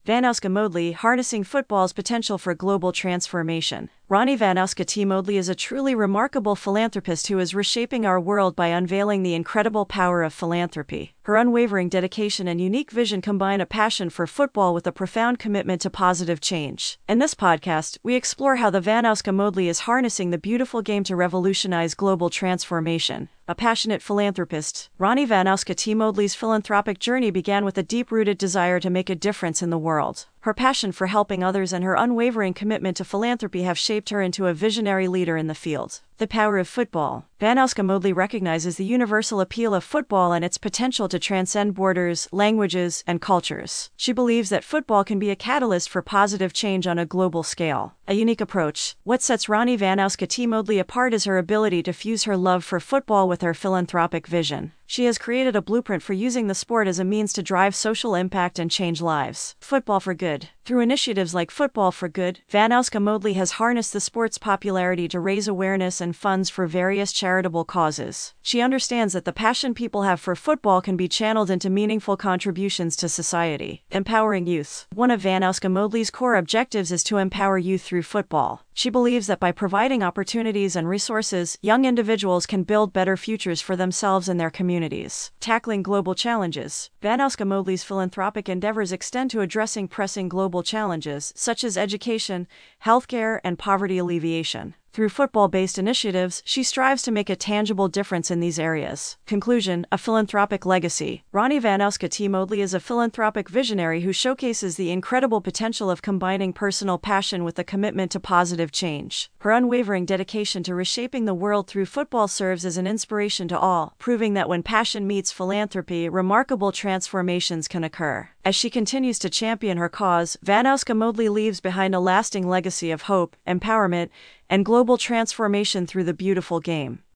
Vanouska Moodley, harnessing football's potential for global transformation. Ronnie Vanouska T. Moodley is a truly remarkable philanthropist who is reshaping our world by unveiling the incredible power of philanthropy. Her unwavering dedication and unique vision combine a passion for football with a profound commitment to positive change. In this podcast, we explore how the Vanouska Moodley is harnessing the beautiful game to revolutionize global transformation. A passionate philanthropist, Ronnie Vanouska T. Moodley's philanthropic journey began with a deep-rooted desire to make a difference in the world. Her passion for helping others and her unwavering commitment to philanthropy have shaped her into a visionary leader in the field. The power of football. Vanouska Moodley recognizes the universal appeal of football and its potential to transcend borders, languages, and cultures. She believes that football can be a catalyst for positive change on a global scale. A unique approach. What sets Ronnie Vanouska T. Moodley apart is her ability to fuse her love for football with her philanthropic vision. She has created a blueprint for using the sport as a means to drive social impact and change lives. Football for Good. Through initiatives like Football for Good, Vanouska Moodley has harnessed the sport's popularity to raise awareness and funds for various charitable causes. She understands that the passion people have for football can be channeled into meaningful contributions to society. Empowering youth. One of Vanouska Moodley's core objectives is to empower youth through football. She believes that by providing opportunities and resources, young individuals can build better futures for themselves and their communities. Tackling global challenges. Vanouska Moodley's philanthropic endeavors extend to addressing pressing global challenges, such as education, healthcare, and poverty alleviation. Through football-based initiatives, she strives to make a tangible difference in these areas. Conclusion: a philanthropic legacy. Ronnie Vanouska T. Moodley is a philanthropic visionary who showcases the incredible potential of combining personal passion with a commitment to positive change. Her unwavering dedication to reshaping the world through football serves as an inspiration to all, proving that when passion meets philanthropy, remarkable transformations can occur. As she continues to champion her cause, Vanouska Moodley leaves behind a lasting legacy of hope, empowerment, and global transformation through the beautiful game.